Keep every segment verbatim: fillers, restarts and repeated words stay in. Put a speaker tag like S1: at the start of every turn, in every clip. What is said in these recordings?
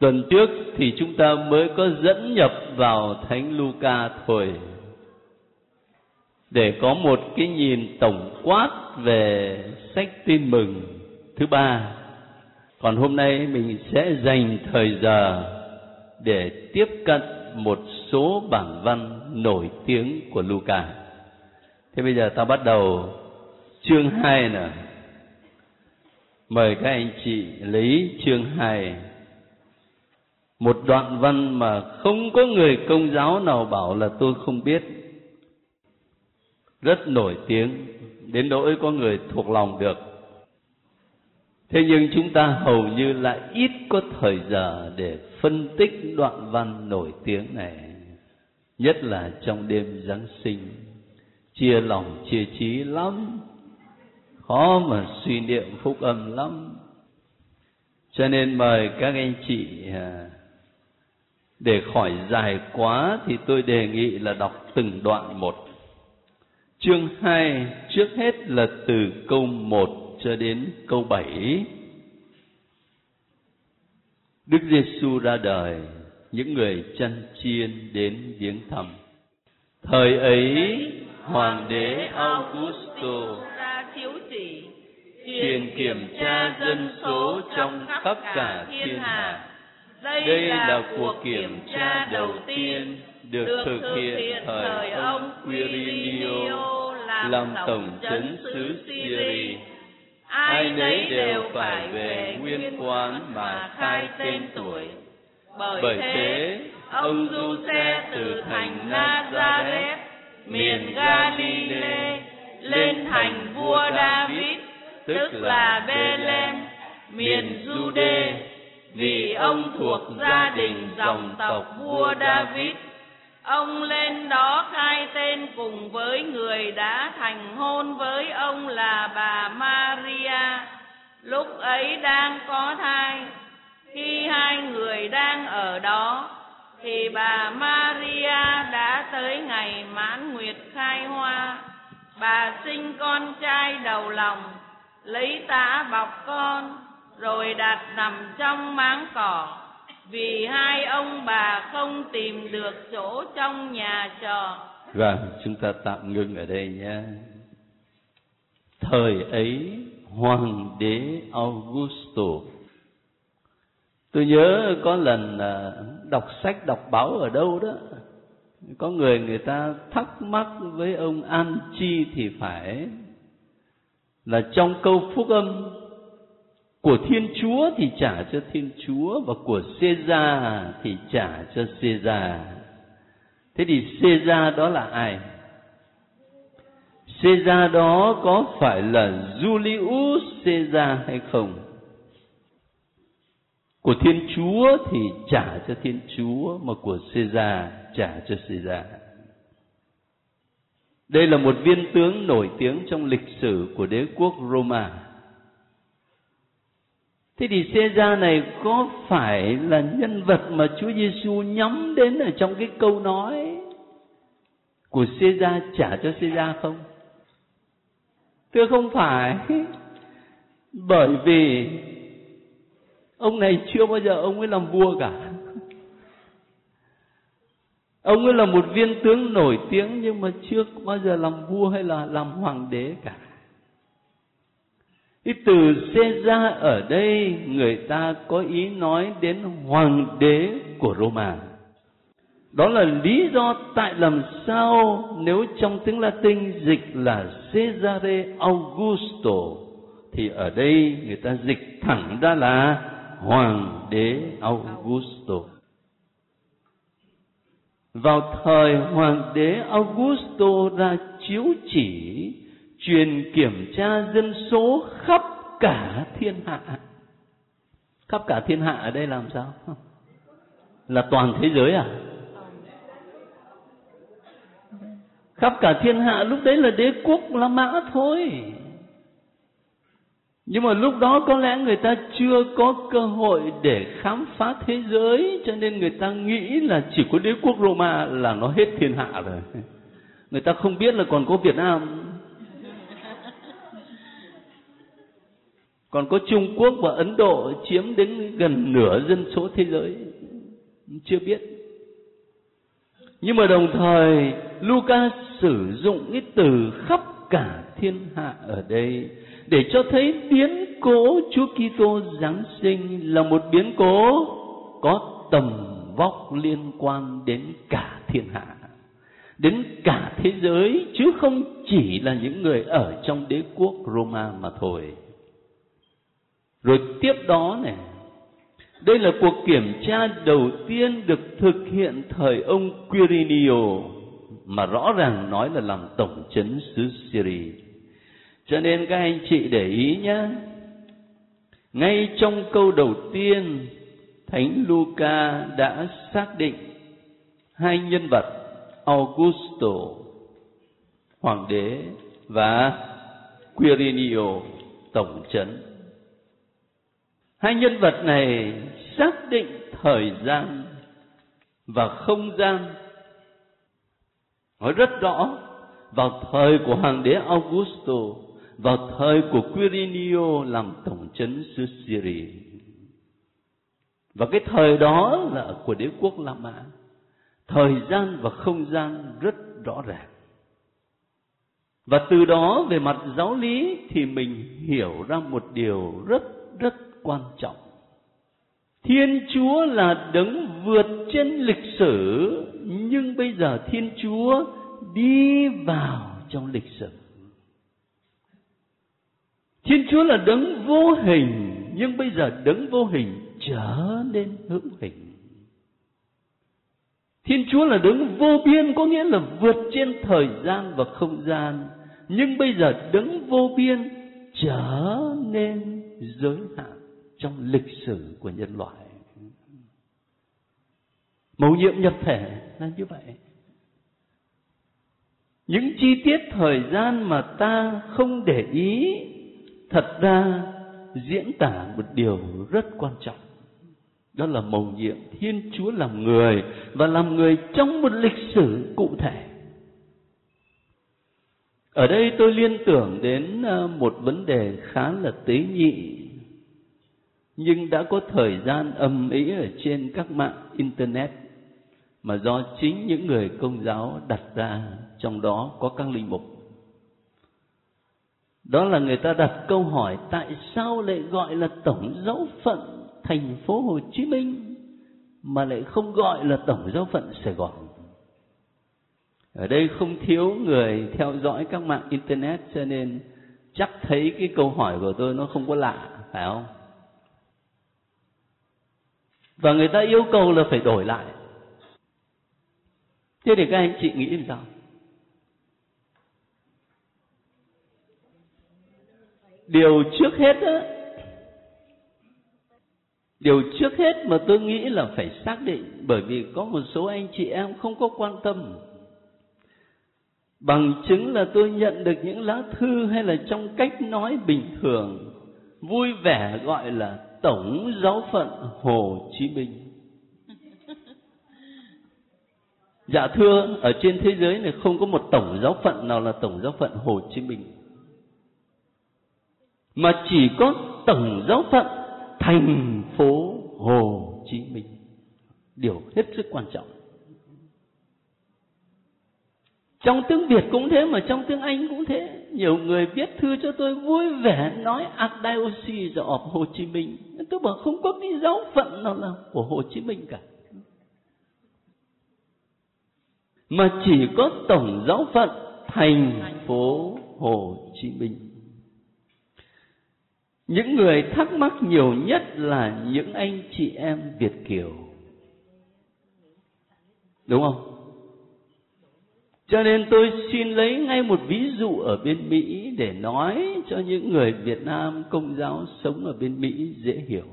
S1: Tuần trước thì chúng ta mới có dẫn nhập vào Thánh Luca thôi, để có một cái nhìn tổng quát về sách Tin Mừng thứ ba. Còn hôm nay mình sẽ dành thời giờ để tiếp cận một số bản văn nổi tiếng của Luca. Thế bây giờ ta bắt đầu chương hai nè. Mời các anh chị lấy chương hai. Một đoạn văn mà không có người Công giáo nào bảo là tôi không biết. Rất nổi tiếng, đến nỗi có người thuộc lòng được. Thế nhưng chúng ta hầu như lại ít có thời giờ để phân tích đoạn văn nổi tiếng này. Nhất là trong đêm Giáng sinh, chia lòng chia trí lắm, khó mà suy niệm phúc âm lắm. Cho nên mời các anh chị, để khỏi dài quá thì tôi đề nghị là đọc từng đoạn một. Chương hai trước hết là từ câu một cho đến câu bảy. Đức Giêsu ra đời, những người chăn chiên đến viếng thăm. Thời ấy, Hoàng đế Augusto
S2: ra chiếu chỉ,
S1: truyền kiểm tra dân số trong khắp cả thiên hạ. Đây là cuộc kiểm tra đầu tiên được thực hiện thời ông Quirinius làm tổng trấn xứ Syria. Ai nấy đều phải về nguyên quán mà khai tên tuổi. Bởi thế, ông Giuse từ thành Nazareth, miền Galilee, lên thành vua David, tức là Bethlehem, miền Jude, vì ông thuộc gia đình dòng tộc vua David. Ông lên đó khai tên cùng với người đã thành hôn với ông là bà Maria, lúc ấy đang có thai. Khi hai người đang ở đó, thì bà Maria đã tới ngày mãn nguyệt khai hoa. Bà sinh con trai đầu lòng, lấy tã bọc con, rồi đặt nằm trong máng cỏ, vì hai ông bà không tìm được chỗ trong nhà trọ. Vâng, chúng ta tạm ngưng ở đây nhé. Thời ấy, Hoàng đế Augusto. Tôi nhớ có lần đọc sách, đọc báo ở đâu đó, có người người ta thắc mắc với ông An Chi thì phải, là trong câu phúc âm của Thiên Chúa thì trả cho Thiên Chúa, và của Caesar thì trả cho Caesar. Thế thì Caesar đó là ai? Caesar đó có phải là Julius Caesar hay không? Của Thiên Chúa thì trả cho Thiên Chúa, mà của Caesar trả cho Caesar. Đây là một viên tướng nổi tiếng trong lịch sử của đế quốc Roma. Thế thì Caesar này có phải là nhân vật mà Chúa Giêsu nhắm đến ở trong cái câu nói của Caesar trả cho Caesar không? Thưa không phải. Bởi vì ông này chưa bao giờ ông ấy làm vua cả. Ông ấy là một viên tướng nổi tiếng nhưng mà chưa bao giờ làm vua hay là làm hoàng đế cả. Cái từ Caesar ở đây người ta có ý nói đến hoàng đế của Roma. Đó là lý do tại làm sao nếu trong tiếng Latin dịch là Caesare Augusto thì ở đây người ta dịch thẳng ra là Hoàng đế Augusto. Vào thời Hoàng đế Augusto ra chiếu chỉ truyền kiểm tra dân số khắp cả thiên hạ. Khắp cả thiên hạ ở đây làm sao? Là toàn thế giới à? Khắp cả thiên hạ lúc đấy là đế quốc La Mã thôi. Nhưng mà lúc đó có lẽ người ta chưa có cơ hội để khám phá thế giới, cho nên người ta nghĩ là chỉ có đế quốc Roma là nó hết thiên hạ rồi. Người ta không biết là còn có Việt Nam. Còn có Trung Quốc và Ấn Độ chiếm đến gần nửa dân số thế giới, chưa biết. Nhưng mà đồng thời Luca sử dụng cái từ khắp cả thiên hạ ở đây để cho thấy biến cố Chúa Kitô Giáng sinh là một biến cố có tầm vóc liên quan đến cả thiên hạ, đến cả thế giới, chứ không chỉ là những người ở trong đế quốc Roma mà thôi. Rồi tiếp đó này, đây là cuộc kiểm tra đầu tiên được thực hiện thời ông Quirinio, mà rõ ràng nói là làm tổng trấn xứ Syria. Cho nên các anh chị để ý nhé, ngay trong câu đầu tiên, Thánh Luca đã xác định hai nhân vật Augusto, hoàng đế, và Quirinio, tổng trấn. Hai nhân vật này xác định thời gian và không gian, nói rất rõ, vào thời của hoàng đế Augusto, vào thời của Quirinio làm tổng trấn xứ Syria. Và cái thời đó là của đế quốc La Mã. Thời gian và không gian rất rõ ràng. Và từ đó về mặt giáo lý thì mình hiểu ra một điều rất rất quan trọng. Thiên Chúa là đấng vượt trên lịch sử, nhưng bây giờ Thiên Chúa đi vào trong lịch sử. Thiên Chúa là đấng vô hình, nhưng bây giờ đấng vô hình trở nên hữu hình. Thiên Chúa là đấng vô biên, có nghĩa là vượt trên thời gian và không gian, nhưng bây giờ đấng vô biên trở nên giới hạn trong lịch sử của nhân loại. Mầu nhiệm nhập thể là như vậy. Những chi tiết thời gian mà ta không để ý, thật ra diễn tả một điều rất quan trọng. Đó là mầu nhiệm Thiên Chúa làm người, và làm người trong một lịch sử cụ thể. Ở đây tôi liên tưởng đến một vấn đề khá là tế nhị, nhưng đã có thời gian ầm ĩ ở trên các mạng Internet, mà do chính những người Công giáo đặt ra, trong đó có các linh mục. Đó là người ta đặt câu hỏi, tại sao lại gọi là Tổng giáo phận thành phố Hồ Chí Minh mà lại không gọi là Tổng giáo phận Sài Gòn? Ở đây không thiếu người theo dõi các mạng Internet, cho nên chắc thấy cái câu hỏi của tôi nó không có lạ, phải không? Và người ta yêu cầu là phải đổi lại. Thế thì các anh chị nghĩ làm sao? Điều trước hết á, điều trước hết mà tôi nghĩ là phải xác định, bởi vì có một số anh chị em không có quan tâm. Bằng chứng là tôi nhận được những lá thư hay là trong cách nói bình thường, vui vẻ gọi là Tổng giáo phận Hồ Chí Minh. Dạ thưa, ở trên thế giới này không có một tổng giáo phận nào là Tổng giáo phận Hồ Chí Minh, mà chỉ có Tổng giáo phận thành phố Hồ Chí Minh. Điều hết sức quan trọng. Trong tiếng Việt cũng thế, mà trong tiếng Anh cũng thế. Nhiều người viết thư cho tôi vui vẻ nói Archdiocese of Hồ Chí Minh. Tôi bảo không có cái giáo phận nào là của Hồ Chí Minh cả, mà chỉ có Tổng giáo phận thành phố Hồ Chí Minh. Những người thắc mắc nhiều nhất là những anh chị em Việt kiều, đúng không? Cho nên tôi xin lấy ngay một ví dụ ở bên Mỹ để nói cho những người Việt Nam Công giáo sống ở bên Mỹ dễ hiểu.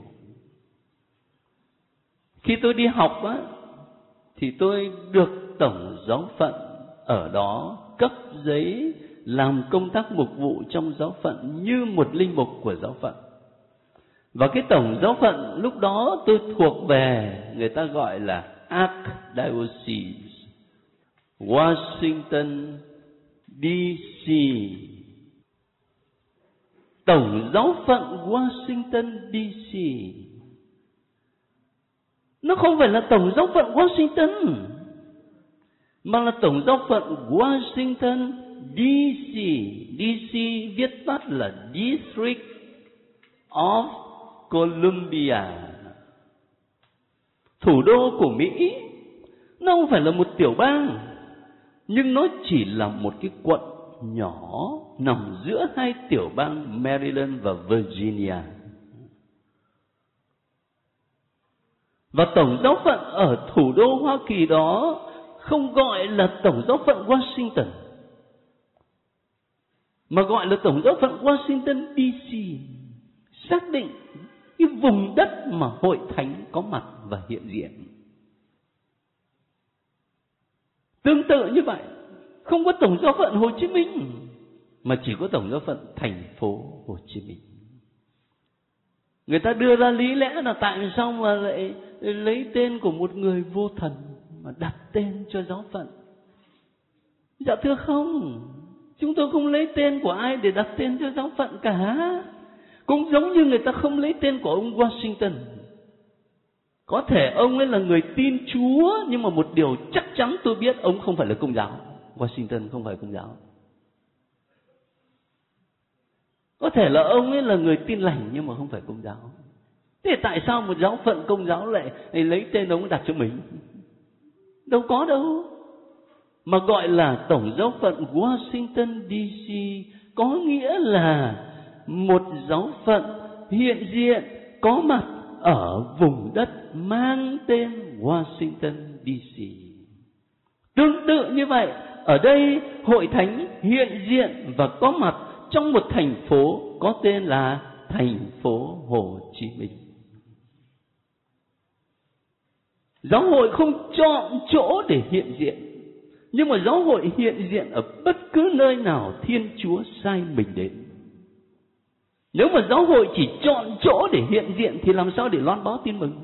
S1: Khi tôi đi học á, thì tôi được Tổng giáo phận ở đó cấp giấy làm công tác mục vụ trong giáo phận như một linh mục của giáo phận. Và cái Tổng giáo phận lúc đó tôi thuộc về, người ta gọi là Archdiocese Washington đê xê. Tổng giáo phận Washington đê xê. Nó không phải là Tổng giáo phận Washington, mà là Tổng giáo phận Washington đê xê. đê xê viết tắt là District of Columbia, thủ đô của Mỹ. Nó không phải là một tiểu bang, nhưng nó chỉ là một cái quận nhỏ nằm giữa hai tiểu bang Maryland và Virginia. Và tổng giáo phận ở thủ đô Hoa Kỳ đó không gọi là Tổng giáo phận Washington, mà gọi là Tổng giáo phận Washington đê xê, xác định cái vùng đất mà hội thánh có mặt và hiện diện. Tương tự như vậy, không có Tổng giáo phận Hồ Chí Minh, mà chỉ có Tổng giáo phận thành phố Hồ Chí Minh. Người ta đưa ra lý lẽ là tại sao mà lại lấy tên của một người vô thần mà đặt tên cho giáo phận. Dạ thưa không, chúng tôi không lấy tên của ai để đặt tên cho giáo phận cả. Cũng giống như người ta không lấy tên của ông Washington. Có thể ông ấy là người tin Chúa, nhưng mà một điều chắc chắn tôi biết, ông không phải là Công giáo. Washington không phải Công giáo. Có thể là ông ấy là người tin lành, nhưng mà không phải Công giáo. Thế tại sao một giáo phận Công giáo lại lấy tên ông đặt cho mình? Đâu có đâu. Mà gọi là Tổng giáo phận Washington đê xê có nghĩa là một giáo phận hiện diện có mặt ở vùng đất mang tên Washington đê xê. Tương tự như vậy, ở đây hội thánh hiện diện và có mặt trong một thành phố có tên là thành phố Hồ Chí Minh. Giáo hội không chọn chỗ để hiện diện, nhưng mà giáo hội hiện diện ở bất cứ nơi nào Thiên Chúa sai mình đến. Nếu mà giáo hội chỉ chọn chỗ để hiện diện thì làm sao để loan báo tin mừng?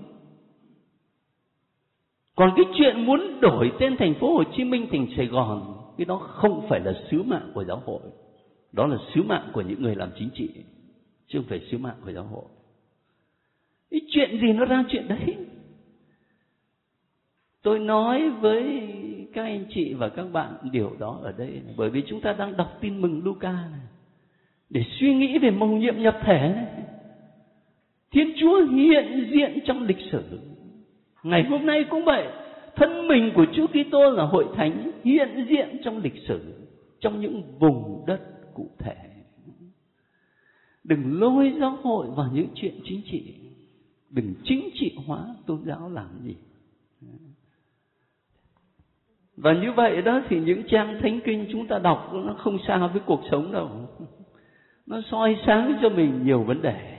S1: Còn cái chuyện muốn đổi tên thành phố Hồ Chí Minh thành Sài Gòn, cái đó không phải là sứ mạng của giáo hội. Đó là sứ mạng của những người làm chính trị, chứ không phải sứ mạng của giáo hội. Cái chuyện gì nó ra chuyện đấy. Tôi nói với các anh chị và các bạn điều đó ở đây này, bởi vì chúng ta đang đọc tin mừng Luca này, để suy nghĩ về mầu nhiệm nhập thể này. Thiên Chúa hiện diện trong lịch sử. Ngày hôm nay cũng vậy, thân mình của Chúa Kitô là hội thánh hiện diện trong lịch sử, trong những vùng đất cụ thể. Đừng lôi giáo hội vào những chuyện chính trị, đừng chính trị hóa tôn giáo làm gì. Và như vậy đó thì những trang thánh kinh chúng ta đọc nó không xa với cuộc sống đâu. Nó soi sáng cho mình nhiều vấn đề.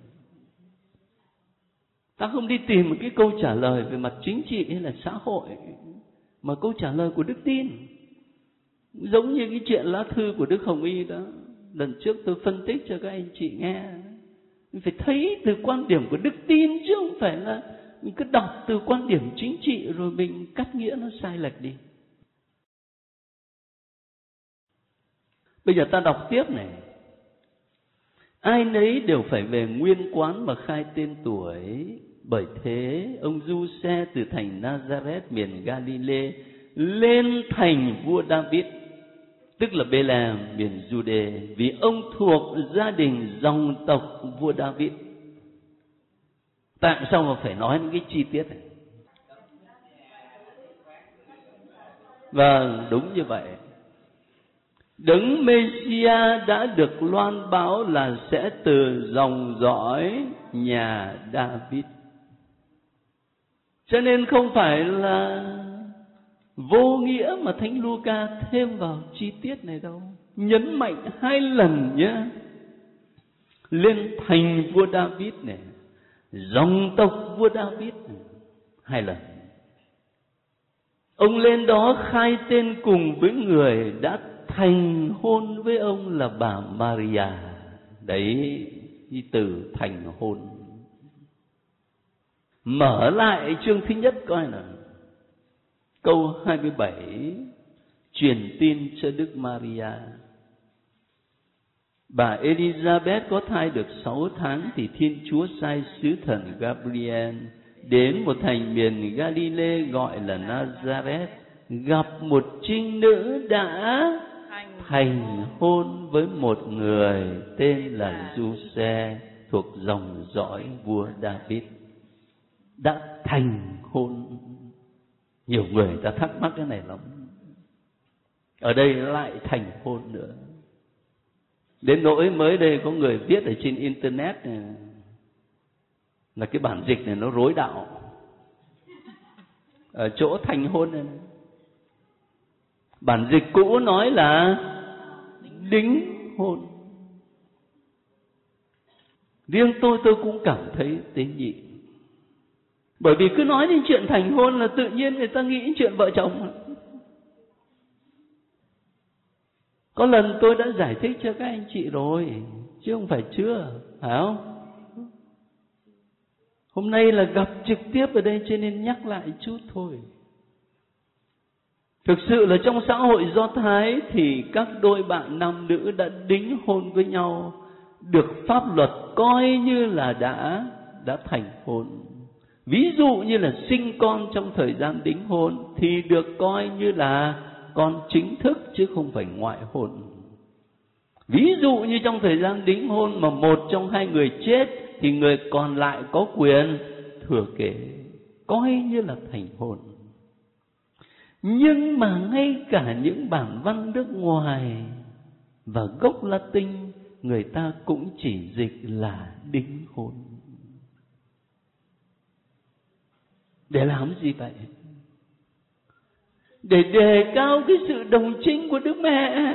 S1: Ta không đi tìm một cái câu trả lời về mặt chính trị hay là xã hội, mà câu trả lời của đức tin. Giống như cái chuyện lá thư của Đức Hồng Y đó, lần trước tôi phân tích cho các anh chị nghe. Mình phải thấy từ quan điểm của đức tin, chứ không phải là mình cứ đọc từ quan điểm chính trị rồi mình cắt nghĩa nó sai lệch đi. Bây giờ ta đọc tiếp này. Ai nấy đều phải về nguyên quán mà khai tên tuổi. Bởi thế ông du xe từ thành Nazareth miền Galilee lên thành vua David, tức là Bê-lem miền Giu-đê, vì ông thuộc gia đình dòng tộc vua David. Tại sao mà phải nói những cái chi tiết này? Vâng, đúng như vậy. Đấng Mê-si-a đã được loan báo là sẽ từ dòng dõi nhà David. Cho nên không phải là vô nghĩa mà Thánh Luca thêm vào chi tiết này đâu. Nhấn mạnh hai lần nhé. Lên thành vua David này, dòng tộc vua David này, hai lần. Ông lên đó khai tên cùng với người đã thành hôn với ông là bà Maria. Đấy, cái từ thành hôn. Mở lại chương thứ nhất coi nào. Câu hai mươi bảy, truyền tin cho Đức Maria. Bà Elizabeth có thai được sáu tháng thì Thiên Chúa sai sứ thần Gabriel đến một thành miền Galilee gọi là Nazareth, gặp một trinh nữ đã thành hôn với một người tên là Giuse thuộc dòng dõi vua David. Đã thành hôn. Nhiều người ta thắc mắc cái này lắm. Ở đây lại thành hôn nữa. Đến nỗi mới đây có người viết ở trên internet này, là cái bản dịch này nó rối đạo. Ở chỗ thành hôn này, bản dịch cũ nói là đính hôn. Riêng tôi tôi cũng cảm thấy tế nhị. Bởi vì cứ nói đến chuyện thành hôn là tự nhiên người ta nghĩ chuyện vợ chồng. Có lần tôi đã giải thích cho các anh chị rồi, chứ không phải chưa, phải không? Hôm nay là gặp trực tiếp ở đây cho nên nhắc lại chút thôi. Thực sự là trong xã hội Do Thái thì các đôi bạn nam nữ đã đính hôn với nhau, được pháp luật coi như là đã đã thành hôn. Ví dụ như là sinh con trong thời gian đính hôn thì được coi như là con chính thức chứ không phải ngoại hôn. Ví dụ như trong thời gian đính hôn mà một trong hai người chết thì người còn lại có quyền thừa kế, coi như là thành hôn. Nhưng mà ngay cả những bản văn nước ngoài và gốc Latin người ta cũng chỉ dịch là đính hôn. Để làm gì vậy? Để đề cao cái sự đồng trinh của Đức Mẹ.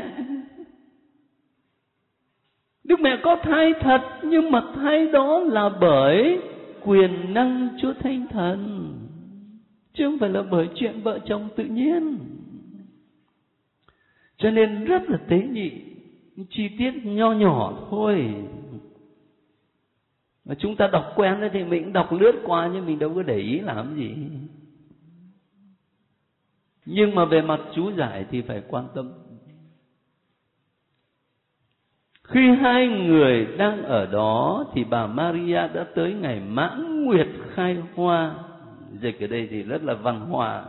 S1: Đức Mẹ có thai thật, nhưng mà thai đó là bởi quyền năng Chúa Thánh Thần, chứ không phải là bởi chuyện vợ chồng tự nhiên. Cho nên rất là tế nhị, chi tiết nho nhỏ thôi. Mà chúng ta đọc quen thì mình đọc lướt qua, nhưng mình đâu có để ý làm gì. Nhưng mà về mặt chú giải thì phải quan tâm. Khi hai người đang ở đó thì bà Maria đã tới ngày mãn nguyệt khai hoa. Dịch ở đây thì rất là văn hoa.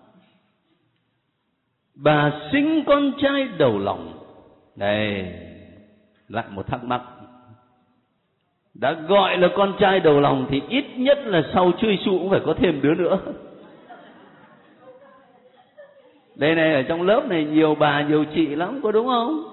S1: Bà sinh con trai đầu lòng. Đây, lại một thắc mắc. Đã gọi là con trai đầu lòng thì ít nhất là sau Chúa Giêsu cũng phải có thêm đứa nữa. Đây này, ở trong lớp này nhiều bà nhiều chị lắm, có đúng không?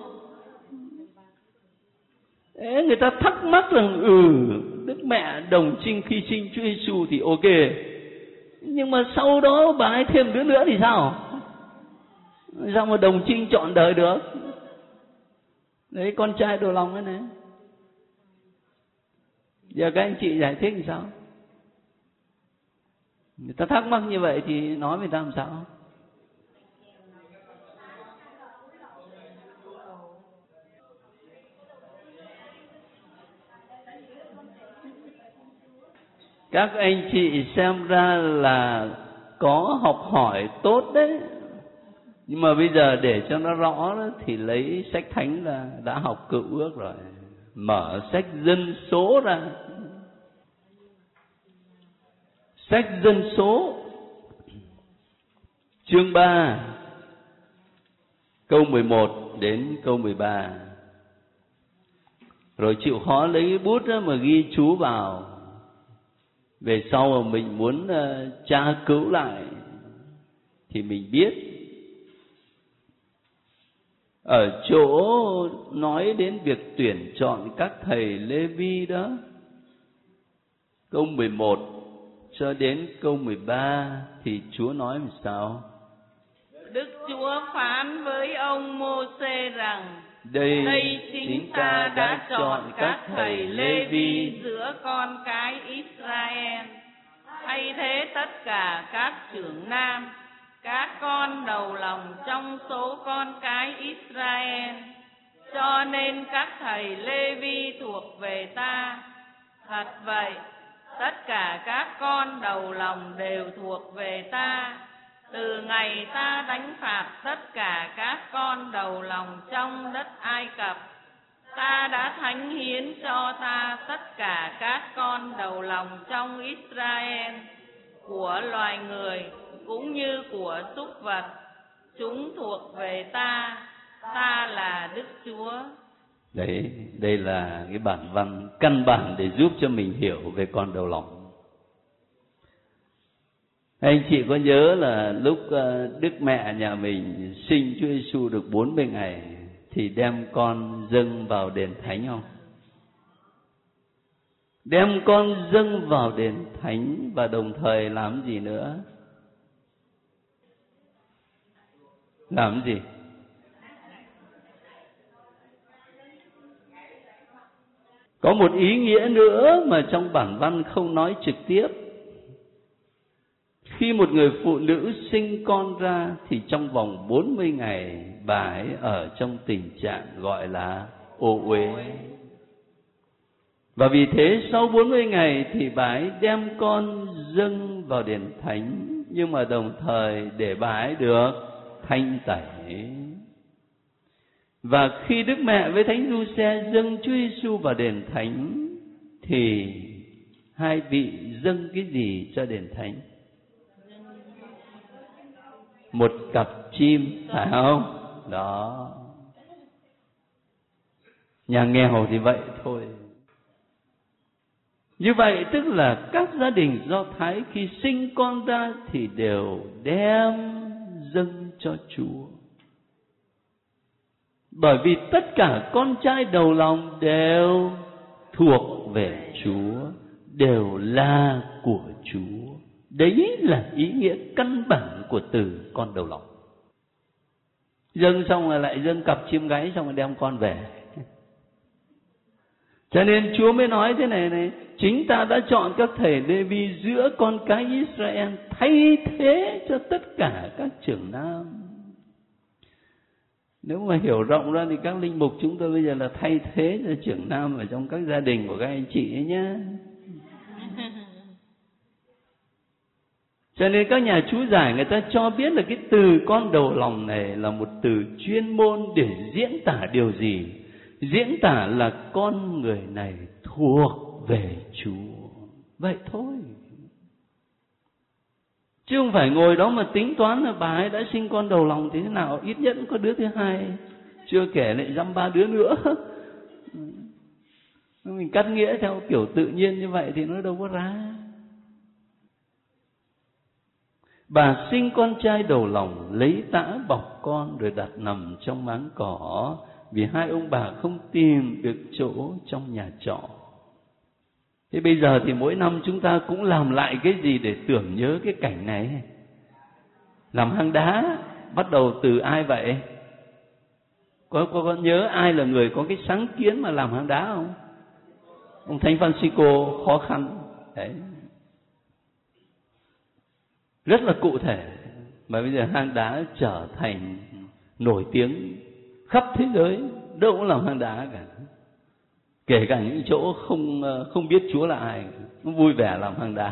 S1: Đấy, người ta thắc mắc rằng ừ Đức Mẹ đồng trinh khi sinh Chúa Giêsu thì ok, nhưng mà sau đó bà ấy thêm đứa nữa thì sao? Sao mà đồng trinh trọn đời được? Đấy, con trai đầu lòng ấy này. Giờ các anh chị giải thích làm sao? Người ta thắc mắc như vậy thì nói với ta làm sao? Các anh chị xem ra là có học hỏi tốt đấy. Nhưng mà bây giờ để cho nó rõ đó, thì lấy sách thánh là đã học Cựu Ước rồi. Mở sách Dân Số ra. Sách Dân Số chương ba câu mười một đến câu mười ba. Rồi chịu khó lấy cái bút đó mà ghi chú vào. Về sau mà mình muốn uh, tra cứu lại thì mình biết. Ở chỗ nói đến việc tuyển chọn các thầy Lê Vi đó, câu mười một cho đến câu mười ba thì Chúa nói làm sao?
S2: Đức Chúa phán với ông Mô-sê rằng:
S1: Đây,
S2: Đây chính ta đã chọn các thầy Lê Vi giữa con cái Israel. Thay thế tất cả các trưởng nam, các con đầu lòng trong số con cái Israel. Cho nên các thầy Lê Vi thuộc về ta. Thật vậy, tất cả các con đầu lòng đều thuộc về ta. Từ ngày ta đánh phạt tất cả các con đầu lòng trong đất Ai Cập, Ta đã thánh hiến cho ta tất cả các con đầu lòng trong Israel, của loài người cũng như của súc vật. Chúng thuộc về ta, ta là Đức Chúa.
S1: Đấy, đây là cái bản văn căn bản để giúp cho mình hiểu về con đầu lòng. Anh chị có nhớ là lúc Đức Mẹ nhà mình sinh Chúa Giêsu được bốn mươi ngày thì đem con dâng vào đền thánh không? Đem con dâng vào đền thánh và đồng thời làm gì nữa? Làm gì? Có một ý nghĩa nữa mà trong bản văn không nói trực tiếp. Khi một người phụ nữ sinh con ra thì trong vòng bốn mươi ngày bà ấy ở trong tình trạng gọi là ô uế. Và vì thế sau bốn mươi ngày thì bà ấy đem con dâng vào đền thánh, nhưng mà đồng thời để bà ấy được thanh tẩy. Và khi Đức Mẹ với Thánh Giuse dâng Chúa Giêsu vào đền thánh thì hai vị dâng cái gì cho đền thánh? Một cặp chim, phải không? Đó. Nhà nghèo thì vậy thôi. Như vậy tức là các gia đình Do Thái khi sinh con ra thì đều đem dâng cho Chúa. Bởi vì tất cả con trai đầu lòng đều thuộc về Chúa, đều là của Chúa. Đấy là ý nghĩa căn bản của từ con đầu lòng. Dâng xong rồi lại dâng cặp chim gáy, xong rồi đem con về. Cho nên Chúa mới nói thế này này: chính ta đã chọn các thầy Lê-vi giữa con cái Israel thay thế cho tất cả các trưởng nam. Nếu mà hiểu rộng ra thì các linh mục chúng tôi bây giờ là thay thế cho trưởng nam ở trong các gia đình của các anh chị ấy nhé. Cho nên các nhà chú giải người ta cho biết là cái từ con đầu lòng này là một từ chuyên môn để diễn tả điều gì? Diễn tả là con người này thuộc về Chúa. Vậy thôi. Chứ không phải ngồi đó mà tính toán là bà ấy đã sinh con đầu lòng thế nào, ít nhất cũng có đứa thứ hai, chưa kể lại dăm ba đứa nữa. Mình cắt nghĩa theo kiểu tự nhiên như vậy thì nó đâu có ra. Bà sinh con trai đầu lòng, lấy tã bọc con rồi đặt nằm trong máng cỏ, vì hai ông bà không tìm được chỗ trong nhà trọ. Thế bây giờ thì mỗi năm chúng ta cũng làm lại cái gì để tưởng nhớ cái cảnh này? Làm hang đá. Bắt đầu từ ai vậy? Có, có, có nhớ ai là người có cái sáng kiến mà làm hang đá không? Ông Thánh Francisco khó khăn. Đấy. Rất là cụ thể. Mà bây giờ hang đá trở thành nổi tiếng khắp thế giới, đâu cũng làm hang đá cả. Kể cả những chỗ không không biết Chúa là ai, cũng vui vẻ làm hang đá.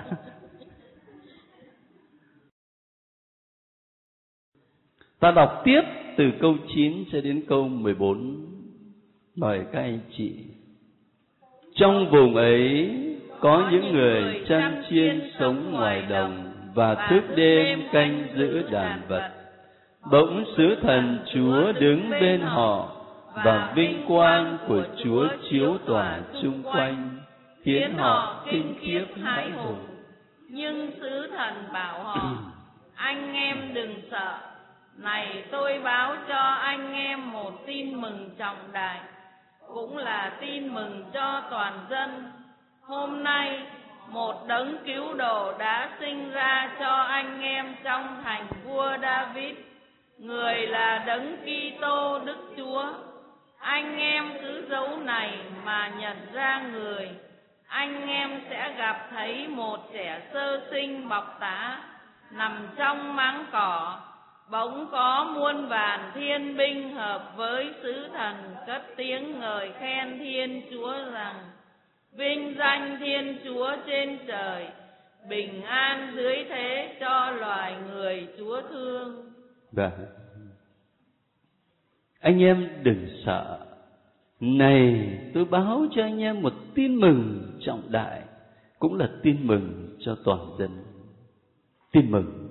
S1: Ta đọc tiếp từ câu chín cho đến câu mười bốn. Mời các anh chị. Trong vùng ấy có những người chăn chiên sống ngoài đồng và thức đêm canh giữ đàn vật. Bỗng sứ thần Chúa đứng bên họ, và vinh quang của Chúa chiếu tỏa chung quanh, khiến họ kinh khiếp hãi hùng.
S2: Nhưng sứ thần bảo họ: anh em đừng sợ. Này, tôi báo cho anh em một tin mừng trọng đại, cũng là tin mừng cho toàn dân. Hôm nay một đấng cứu độ đã sinh ra cho anh em trong thành vua David, người là đấng Kitô Đức Chúa. Anh em cứ dấu này mà nhận ra người. Anh em sẽ gặp thấy một trẻ sơ sinh bọc tã nằm trong máng cỏ. Bỗng có muôn vàn thiên binh hợp với sứ thần cất tiếng ngợi khen Thiên Chúa rằng: vinh danh Thiên Chúa trên trời, bình an dưới thế cho loài người Chúa thương.
S1: Vâng. Anh em đừng sợ. Này, tôi báo cho anh em một tin mừng trọng đại, cũng là tin mừng cho toàn dân. Tin mừng.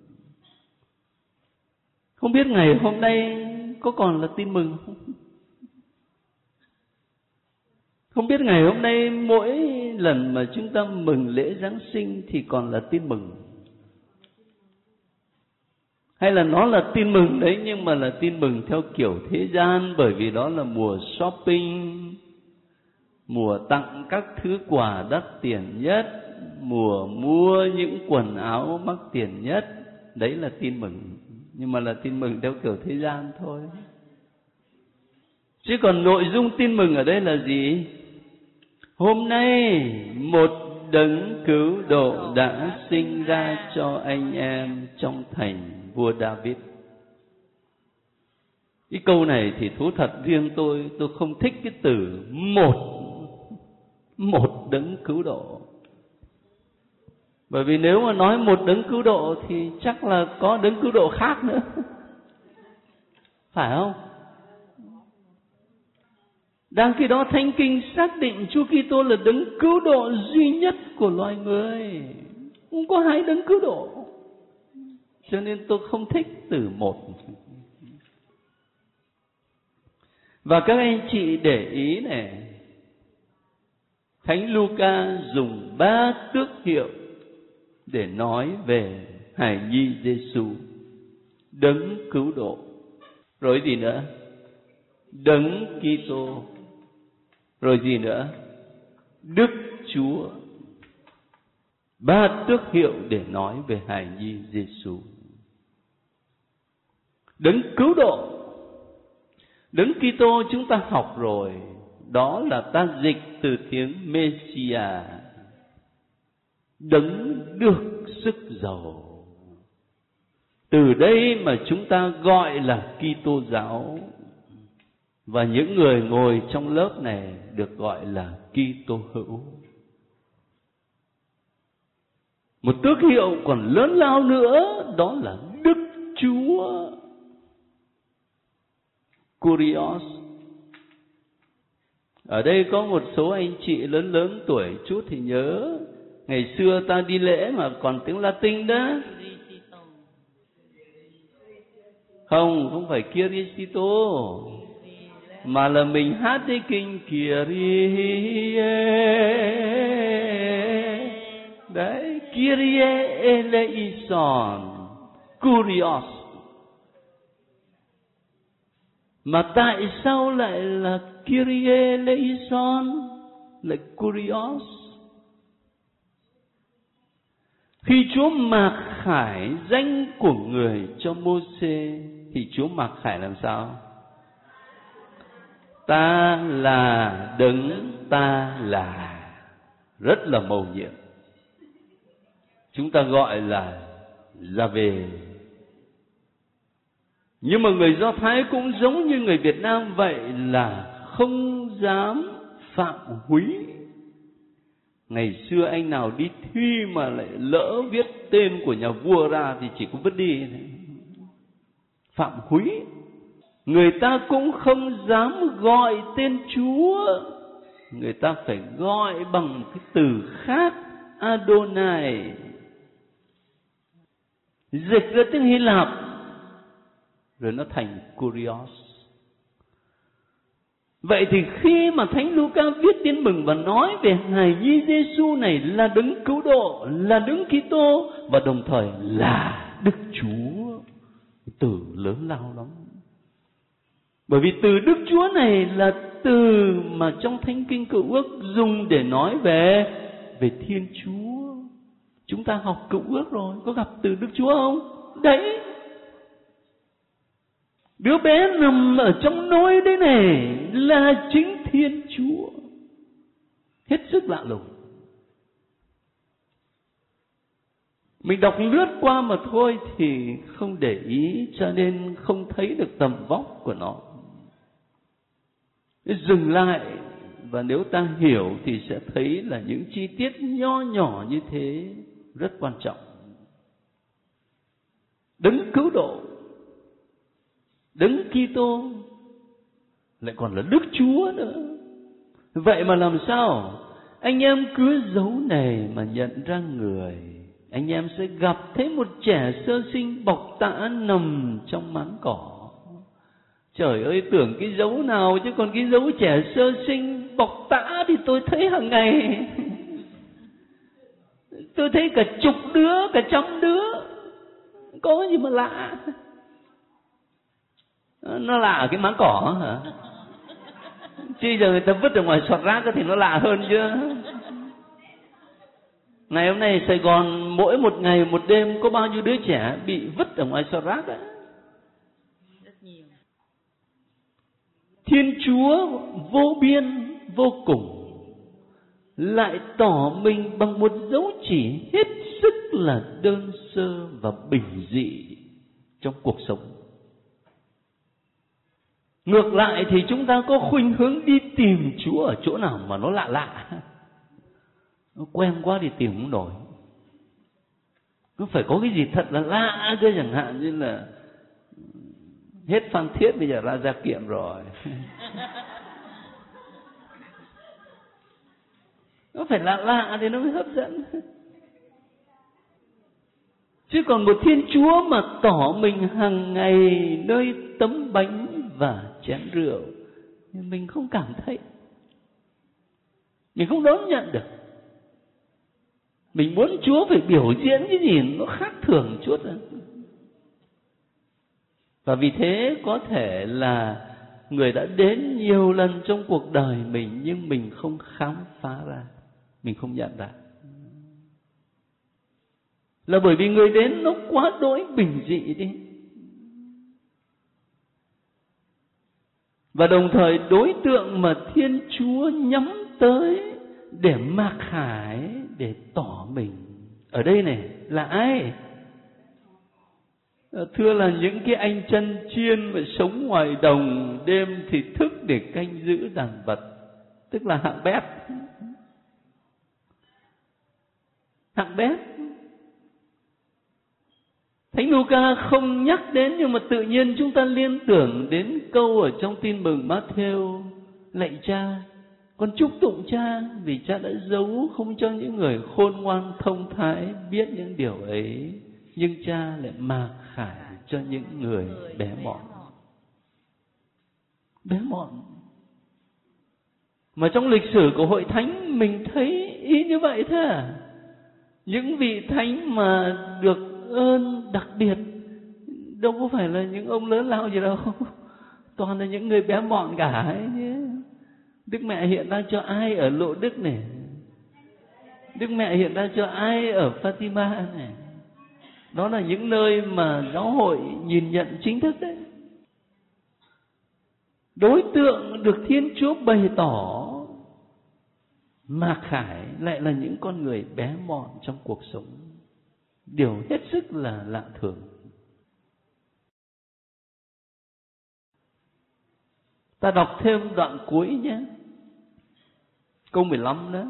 S1: Không biết ngày hôm nay có còn là tin mừng không? Không biết ngày hôm nay mỗi lần mà chúng ta mừng lễ Giáng sinh thì còn là tin mừng, hay là nó là tin mừng đấy nhưng mà là tin mừng theo kiểu thế gian, bởi vì đó là mùa shopping, mùa tặng các thứ quà đắt tiền nhất, mùa mua những quần áo mắc tiền nhất. Đấy là tin mừng, nhưng mà là tin mừng theo kiểu thế gian thôi. Chứ còn nội dung tin mừng ở đây là gì? Hôm nay một đấng cứu độ đã sinh ra cho anh em trong thành vua David. Cái câu này thì thú thật riêng tôi, tôi không thích cái từ một, một đấng cứu độ. Bởi vì nếu mà nói một đấng cứu độ thì chắc là có đấng cứu độ khác nữa. Phải không? Đang khi đó Thánh Kinh xác định Chúa Kitô là đấng cứu độ duy nhất của loài người, không có hai đấng cứu độ. Cho nên tôi không thích từ một. Và các anh chị để ý này, Thánh Luca dùng ba tước hiệu để nói về hài nhi Giêsu, đấng cứu độ. Rồi gì nữa? Đấng Kitô. Rồi gì nữa? Đức Chúa. Ba tước hiệu để nói về hài nhi Giêsu. Đấng cứu độ, đấng Kitô chúng ta học rồi, đó là ta dịch từ tiếng Messiah, đấng được sức giàu. Từ đây mà chúng ta gọi là Kitô giáo, và những người ngồi trong lớp này được gọi là Kitô hữu. Một tước hiệu còn lớn lao nữa, đó là Đức Chúa, Kurios. Ở đây có một số anh chị lớn lớn tuổi chút thì nhớ, ngày xưa ta đi lễ mà còn tiếng Latin đó. Không, không phải Kyrie, mà là mình hát cái kinh Kyrie. Đấy, Kyrie eleison, Kurios. Mà tại sao lại là Kyrie eleison, lại Kurios? Khi Chúa mặc khải danh của người cho Mô-sê thì Chúa mặc khải làm sao? Ta là đấng ta là, rất là mầu nhiệm. Chúng ta gọi là Gia-vê. Nhưng mà người Do Thái cũng giống như người Việt Nam vậy, là không dám phạm húy. Ngày xưa anh nào đi thi mà lại lỡ viết tên của nhà vua ra thì chỉ có vứt đi. Phạm húy. Người ta cũng không dám gọi tên Chúa, người ta phải gọi bằng cái từ khác, Adonai. Dịch ra tiếng Hy Lạp rồi nó thành Kurios. Vậy thì khi mà Thánh Luca viết tin mừng và nói về hài nhi Giêsu này là đấng cứu độ, là đấng Kitô, và đồng thời là Đức Chúa, từ lớn lao lắm. Bởi vì từ Đức Chúa này là từ mà trong Thánh Kinh Cựu Ước dùng để nói về về Thiên Chúa. Chúng ta học Cựu Ước rồi, có gặp từ Đức Chúa không? Đấy, đứa bé nằm ở trong nôi đấy này là chính Thiên Chúa. Hết sức lạ lùng. Mình đọc lướt qua mà thôi thì không để ý, cho nên không thấy được tầm vóc của nó. Dừng lại, và nếu ta hiểu thì sẽ thấy là những chi tiết nho nhỏ như thế rất quan trọng. Đấng cứu độ, đấng Kitô lại còn là Đức Chúa nữa. Vậy mà làm sao anh em cứ giấu này mà nhận ra người, anh em sẽ gặp thấy một trẻ sơ sinh bọc tã nằm trong máng cỏ. Trời ơi, tưởng cái dấu nào chứ còn cái dấu trẻ sơ sinh bọc tã thì tôi thấy hàng ngày. Tôi thấy cả chục đứa, cả trăm đứa. Có gì mà lạ. Nó lạ ở cái máng cỏ hả? Chứ giờ người ta vứt ở ngoài sọt rác thì nó lạ hơn chứ. Ngày hôm nay Sài Gòn mỗi một ngày một đêm có bao nhiêu đứa trẻ bị vứt ở ngoài sọt rác đấy?
S2: Rất nhiều.
S1: Thiên Chúa vô biên vô cùng lại tỏ mình bằng một dấu chỉ hết sức là đơn sơ và bình dị trong cuộc sống. Ngược lại thì chúng ta có khuynh hướng đi tìm Chúa ở chỗ nào mà nó lạ lạ. Nó quen quá thì tìm không nổi. Nó phải có cái gì thật là lạ cơ, chẳng hạn như là hết Phan Thiết bây giờ ra Gia Kiệm rồi. Nó phải lạ lạ thì nó mới hấp dẫn. Chứ còn một Thiên Chúa mà tỏ mình hàng ngày nơi tấm bánh và chén rượu thì mình không cảm thấy, mình không đón nhận được. Mình muốn Chúa phải biểu diễn cái gì nó khác thường chút. Và vì thế có thể là người đã đến nhiều lần trong cuộc đời mình nhưng mình không khám phá ra, mình không nhận ra. Là bởi vì người đến nó quá đỗi bình dị đi. Và đồng thời đối tượng mà Thiên Chúa nhắm tới để mặc khải, để tỏ mình ở đây này là ai? Thưa là những cái anh chân chiên mà sống ngoài đồng, đêm thì thức để canh giữ đàn vật, tức là hạng bét. Hạng bét. Thánh Luca không nhắc đến, nhưng mà tự nhiên chúng ta liên tưởng đến câu ở trong Tin mừng Matthew: lạy Cha, con chúc tụng Cha vì Cha đã giấu không cho những người khôn ngoan thông thái biết những điều ấy, nhưng Cha lại mặc khải cho những người bé mọn. Bé mọn. Mà trong lịch sử của hội thánh mình thấy ý như vậy thế à? Những vị thánh mà được ơn đặc biệt đâu có phải là những ông lớn lao gì đâu, toàn là những người bé mọn cả ấy nhé. Đức Mẹ hiện đang cho ai ở Lộ Đức này? Đức Mẹ hiện đang cho ai ở Fatima này? Đó là những nơi mà giáo hội nhìn nhận chính thức đấy. Đối tượng được Thiên Chúa bày tỏ mặc khải lại là những con người bé mọn trong cuộc sống. Điều hết sức là lạ thường. Ta đọc thêm đoạn cuối nhé, câu mười lăm đó.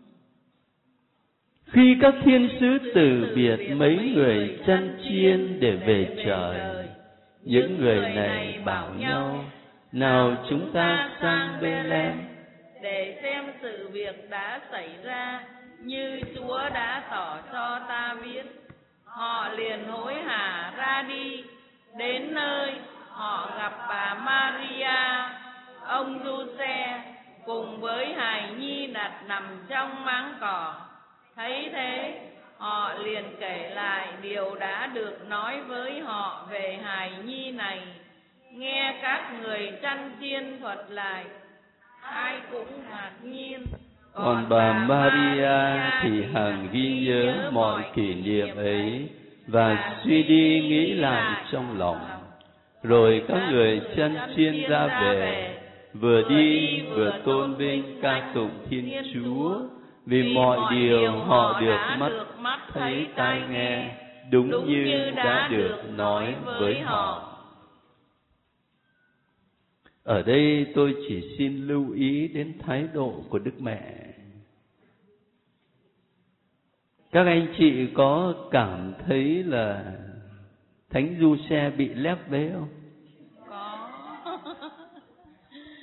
S1: Khi các thiên sứ từ biệt mấy người chăn chiên để về trời, những người này bảo nhau: nào chúng ta sang Bê-lem
S2: để xem sự việc đã xảy ra như Chúa đã tỏ cho ta biết. Họ liền hối hả ra đi. Đến nơi họ gặp bà Maria, ông Giuse cùng với hài nhi đặt nằm trong máng cỏ. Thấy thế, họ liền kể lại điều đã được nói với họ về hài nhi này. Nghe các người chăn chiên thuật lại, ai cũng ngạc nhiên.
S1: Còn bà Maria thì hằng ghi nhớ mọi kỷ niệm ấy và suy đi nghĩ lại trong lòng. Rồi các người chăn chiên ra về, vừa đi vừa tôn vinh ca tụng Thiên Chúa vì mọi điều họ được mắt thấy tai nghe, đúng như đã được nói với họ. Ở đây tôi chỉ xin lưu ý đến thái độ của Đức Mẹ. Các anh chị có cảm thấy là Thánh Giuse bị lép vế không?
S2: Có.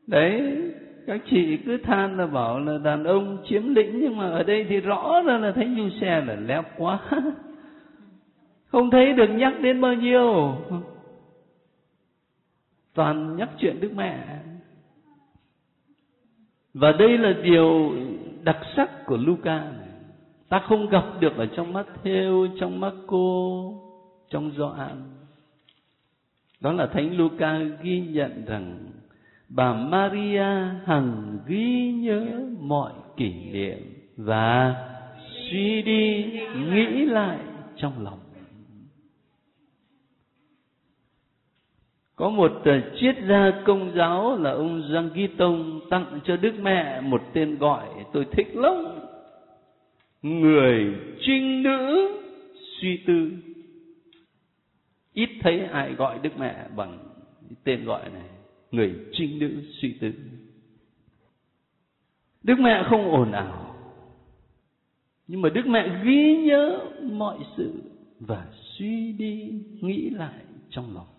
S1: Đấy, các chị cứ than là bảo là đàn ông chiếm lĩnh, nhưng mà ở đây thì rõ ra là Thánh Giuse là lép quá. Không thấy được nhắc đến bao nhiêu, toàn nhắc chuyện Đức Mẹ. Và đây là điều đặc sắc của Luca này, ta không gặp được ở trong Matthew, trong Marco, trong Gioan. Đó là Thánh Luca ghi nhận rằng bà Maria hằng ghi nhớ mọi kỷ niệm và suy đi nghĩ lại trong lòng. Có một triết gia Công giáo là ông Jean Guiton tặng cho Đức Mẹ một tên gọi tôi thích lắm: người trinh nữ suy tư. Ít thấy ai gọi Đức Mẹ bằng tên gọi này, người trinh nữ suy tư. Đức Mẹ không ồn ào, nhưng mà Đức Mẹ ghi nhớ mọi sự và suy đi nghĩ lại trong lòng.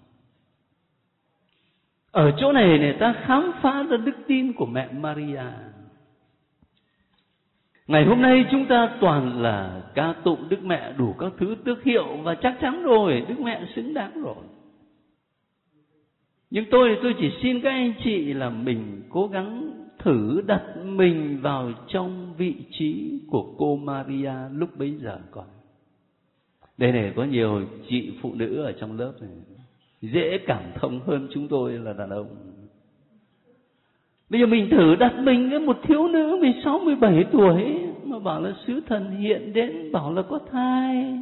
S1: Ở chỗ này này ta khám phá ra đức tin của mẹ Maria. Ngày hôm nay chúng ta toàn là ca tụng Đức Mẹ đủ các thứ tước hiệu, và chắc chắn rồi, Đức Mẹ xứng đáng rồi. Nhưng tôi tôi chỉ xin các anh chị là mình cố gắng thử đặt mình vào trong vị trí của cô Maria lúc bấy giờ coi. Đây này, có nhiều chị phụ nữ ở trong lớp này dễ cảm thông hơn chúng tôi là đàn ông. Bây giờ mình thử đặt mình với một thiếu nữ mười sáu, mười bảy tuổi mà bảo là sứ thần hiện đến, bảo là có thai,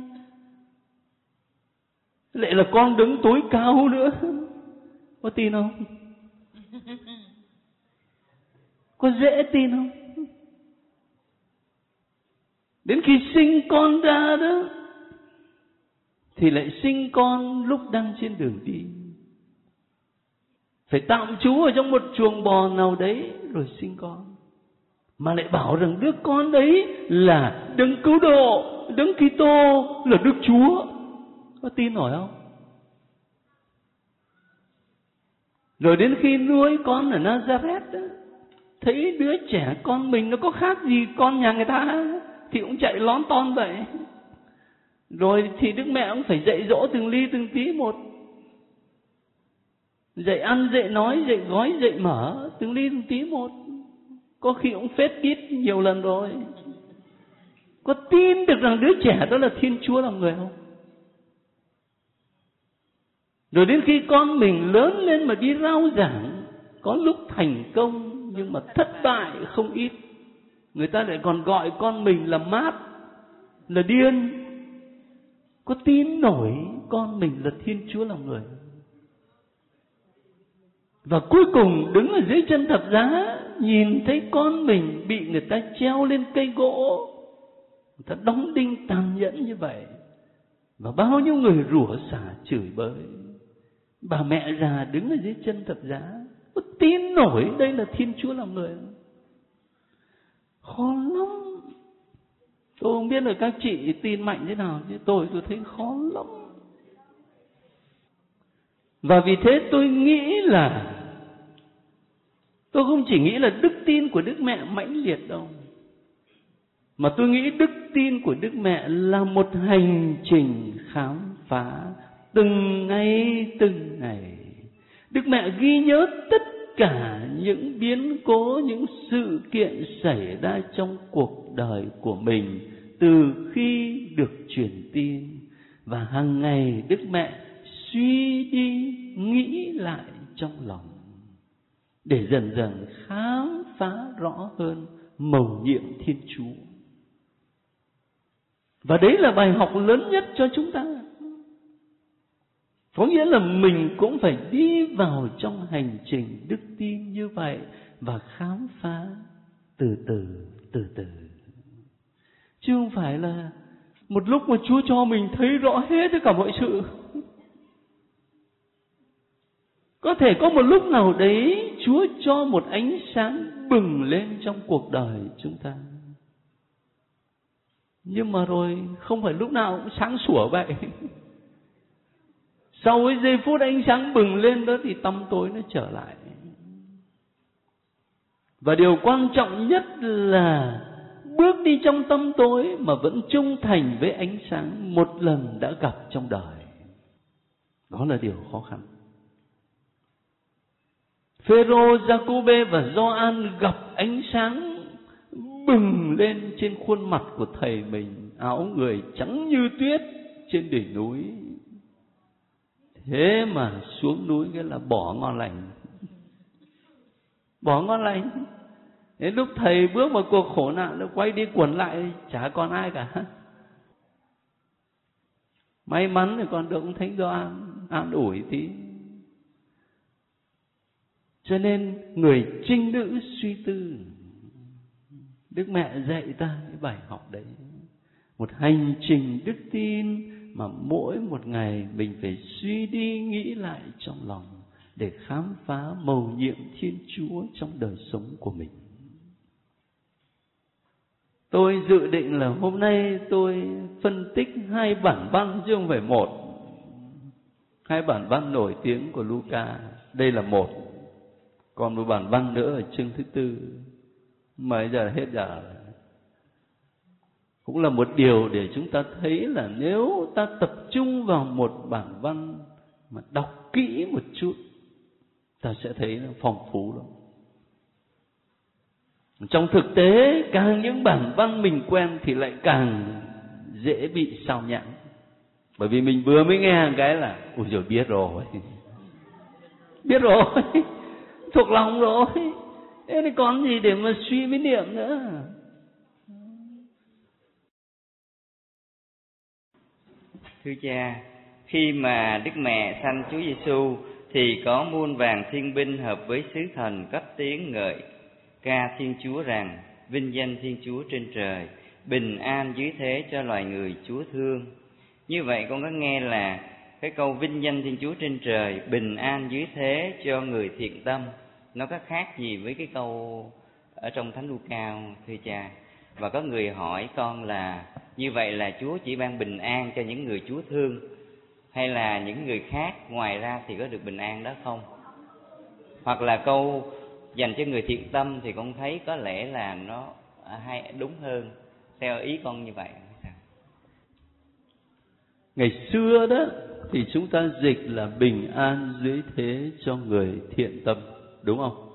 S1: lại là con Đấng tối cao nữa. Có tin không? Có dễ tin không? Đến khi sinh con ra đó thì lại sinh con lúc đang trên đường đi, phải tạm trú ở trong một chuồng bò nào đấy rồi sinh con, mà lại bảo rằng đứa con đấy là Đấng Cứu Độ, Đấng Kitô, là Đức Chúa. Có tin nổi không? Rồi đến khi nuôi con ở Nazareth đó, thấy đứa trẻ con mình nó có khác gì con nhà người ta thì cũng chạy lón ton vậy. Rồi thì Đức Mẹ cũng phải dạy dỗ từng ly từng tí một, dạy ăn, dạy nói, dạy gói, dạy mở từng ly từng tí một. Có khi cũng phết tít nhiều lần rồi. Có tin được rằng đứa trẻ đó là Thiên Chúa làm người không? Rồi đến khi con mình lớn lên mà đi rao giảng, có lúc thành công nhưng mà thất bại không ít. Người ta lại còn gọi con mình là mát, là điên. Có tin nổi con mình là Thiên Chúa làm người. Và cuối cùng đứng ở dưới chân thập giá, nhìn thấy con mình bị người ta treo lên cây gỗ, người ta đóng đinh tàn nhẫn như vậy, và bao nhiêu người rủa xả chửi bới. Bà mẹ già đứng ở dưới chân thập giá, có tin nổi đây là Thiên Chúa làm người. Khó lắm. Tôi không biết là các chị tin mạnh thế nào, chứ tôi tôi thấy khó lắm. Và vì thế tôi nghĩ là, tôi không chỉ nghĩ là đức tin của Đức Mẹ mãnh liệt đâu, mà tôi nghĩ đức tin của Đức Mẹ là một hành trình khám phá từng ngày từng ngày. Đức Mẹ ghi nhớ tất cả những biến cố, những sự kiện xảy ra trong cuộc đời của mình từ khi được truyền tin. Và hàng ngày Đức Mẹ suy đi nghĩ lại trong lòng để dần dần khám phá rõ hơn mầu nhiệm Thiên Chúa. Và đấy là bài học lớn nhất cho chúng ta. Có nghĩa là mình cũng phải đi vào trong hành trình đức tin như vậy và khám phá từ từ, từ từ. Chứ không phải là một lúc mà Chúa cho mình thấy rõ hết tất cả mọi sự. Có thể có một lúc nào đấy Chúa cho một ánh sáng bừng lên trong cuộc đời chúng ta. Nhưng mà rồi không phải lúc nào cũng sáng sủa vậy. Sau cái giây phút ánh sáng bừng lên đó thì tăm tối nó trở lại. Và điều quan trọng nhất là bước đi trong tăm tối mà vẫn trung thành với ánh sáng một lần đã gặp trong đời. Đó là điều khó khăn. Phêrô, Giacôbê và Gioan gặp ánh sáng bừng lên trên khuôn mặt của thầy mình, áo người trắng như tuyết trên đỉnh núi. Thế mà xuống núi cái là bỏ ngon lành. Bỏ ngon lành. Đến lúc thầy bước vào cuộc khổ nạn, nó quay đi quẩn lại chả còn ai cả. May mắn thì còn được ông Thánh Gioan an ủi tí. Cho nên người trinh nữ suy tư, Đức Mẹ dạy ta cái bài học đấy. Một hành trình đức tin mà mỗi một ngày mình phải suy đi nghĩ lại trong lòng để khám phá mầu nhiệm Thiên Chúa trong đời sống của mình. Tôi dự định là hôm nay tôi phân tích hai bản văn chứ không phải một. Hai bản văn nổi tiếng của Luca. Đây là một. Còn một bản văn nữa ở chương thứ tư. Mà giờ hết giờ. Cũng là một điều để chúng ta thấy là nếu ta tập trung vào một bản văn mà đọc kỹ một chút, ta sẽ thấy nó phong phú lắm. Trong thực tế, càng những bản văn mình quen thì lại càng dễ bị sao nhãng. Bởi vì mình vừa mới nghe một cái là ôi giời, biết rồi. Biết rồi. Thuộc lòng rồi. Thế thì còn gì để mà suy với niệm nữa.
S3: Thưa cha, khi mà Đức Mẹ sanh Chúa Giêsu thì có muôn vàng thiên binh hợp với sứ thần cấp tiếng ngợi ca Thiên Chúa rằng: vinh danh Thiên Chúa trên trời, bình an dưới thế cho loài người Chúa thương. Như vậy con có nghe là cái câu vinh danh Thiên Chúa trên trời, bình an dưới thế cho người thiện tâm, nó có khác gì với cái câu ở trong Thánh Luca không, thưa cha? Và có người hỏi con là như vậy là Chúa chỉ ban bình an cho những người Chúa thương, hay là những người khác ngoài ra thì có được bình an đó không? Hoặc là câu dành cho người thiện tâm thì con thấy có lẽ là nó hay đúng hơn, theo ý con như vậy.
S1: Ngày xưa đó thì chúng ta dịch là bình an dưới thế cho người thiện tâm, đúng không?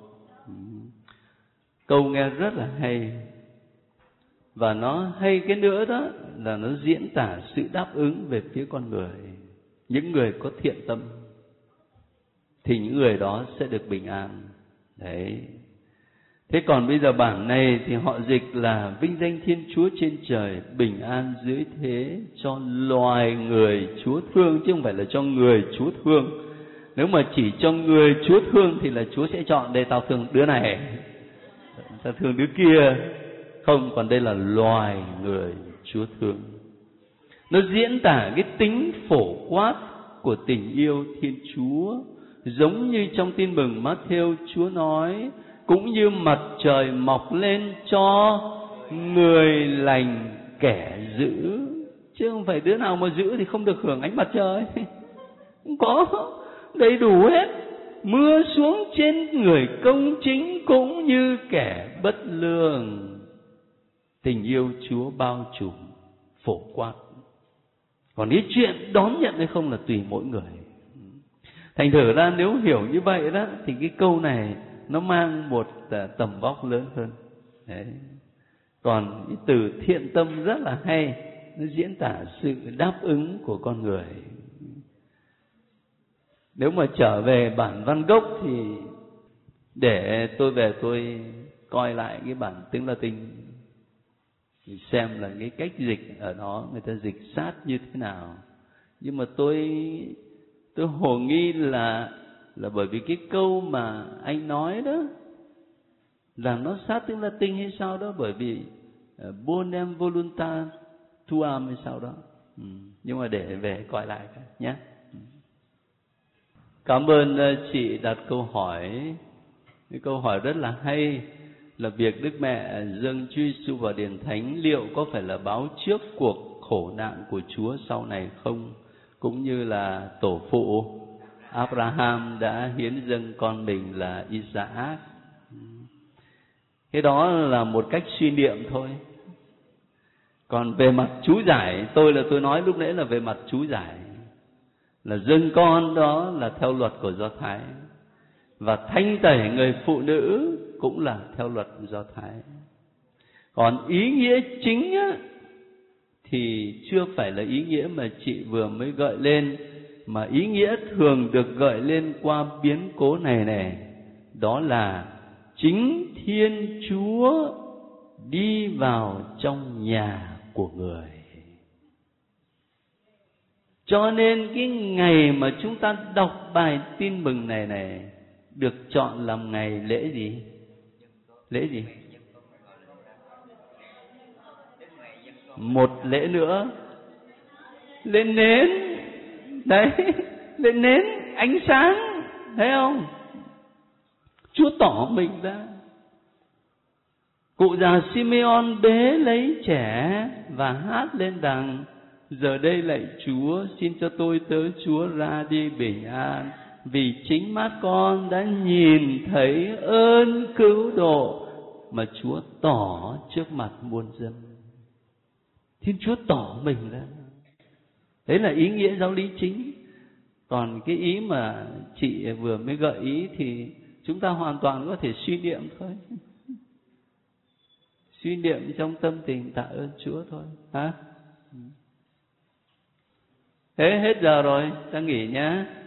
S1: Câu nghe rất là hay. Và nó hay cái nữa đó là nó diễn tả sự đáp ứng về phía con người. Những người có thiện tâm thì những người đó sẽ được bình an. Đấy. Thế còn bây giờ bản này thì họ dịch là vinh danh Thiên Chúa trên trời, bình an dưới thế cho loài người Chúa thương, chứ không phải là cho người Chúa thương. Nếu mà chỉ cho người Chúa thương thì là Chúa sẽ chọn đây, tao thương đứa này, tao thương đứa kia. Không, còn đây là loài người Chúa thương. Nó diễn tả cái tính phổ quát của tình yêu Thiên Chúa, giống như trong Tin mừng Mát-thêu Chúa nói: cũng như mặt trời mọc lên cho người lành kẻ dữ. Chứ không phải đứa nào mà dữ thì không được hưởng ánh mặt trời. Không có, đầy đủ hết. Mưa xuống trên người công chính cũng như kẻ bất lương. Tình yêu Chúa bao trùm, phổ quát. Còn cái chuyện đón nhận hay không là tùy mỗi người. Thành thử ra nếu hiểu như vậy đó thì cái câu này nó mang một tầm vóc lớn hơn. Đấy. Còn cái từ thiện tâm rất là hay, nó diễn tả sự đáp ứng của con người. Nếu mà trở về bản văn gốc thì để tôi về tôi coi lại cái bản tiếng Latin, xem là cái cách dịch ở đó người ta dịch sát như thế nào. Nhưng mà tôi tôi hồ nghi là là bởi vì cái câu mà anh nói đó là nó sát tiếng Latin hay sao đó, bởi vì uh, bonem voluntas tuam hay sao đó. Ừ. Nhưng mà để về coi lại nhé. Cảm ơn chị đặt câu hỏi. Cái câu hỏi rất là hay là việc Đức Mẹ dâng Chúa Giêsu vào đền thánh liệu có phải là báo trước cuộc khổ nạn của Chúa sau này không? Cũng như là tổ phụ Abraham đã hiến dâng con mình là Isaac. Cái đó là một cách suy niệm thôi. Còn về mặt chú giải, tôi là tôi nói lúc nãy là về mặt chú giải, là dâng con đó là theo luật của Do Thái, và thanh tẩy người phụ nữ cũng là theo luật Do Thái. Còn ý nghĩa chính á, thì chưa phải là ý nghĩa mà chị vừa mới gợi lên, mà ý nghĩa thường được gợi lên qua biến cố này này, đó là chính Thiên Chúa đi vào trong nhà của người. Cho nên cái ngày mà chúng ta đọc bài tin mừng này này được chọn làm ngày lễ gì? Lễ gì? Một lễ nữa, lễ nến. Đấy, lễ nến ánh sáng, thấy không? Chúa tỏ mình ra. Cụ già Simeon bế lấy trẻ và hát lên rằng: giờ đây lạy Chúa, xin cho tôi tớ Chúa ra đi bình an, vì chính mắt con đã nhìn thấy ơn cứu độ mà Chúa tỏ trước mặt muôn dân. Thiên Chúa tỏ mình ra. Đấy là ý nghĩa giáo lý chính. Còn cái ý mà chị vừa mới gợi ý thì chúng ta hoàn toàn có thể suy niệm thôi. Suy niệm trong tâm tình tạ ơn Chúa thôi. Hả? Thế hết giờ rồi, ta nghỉ nhá.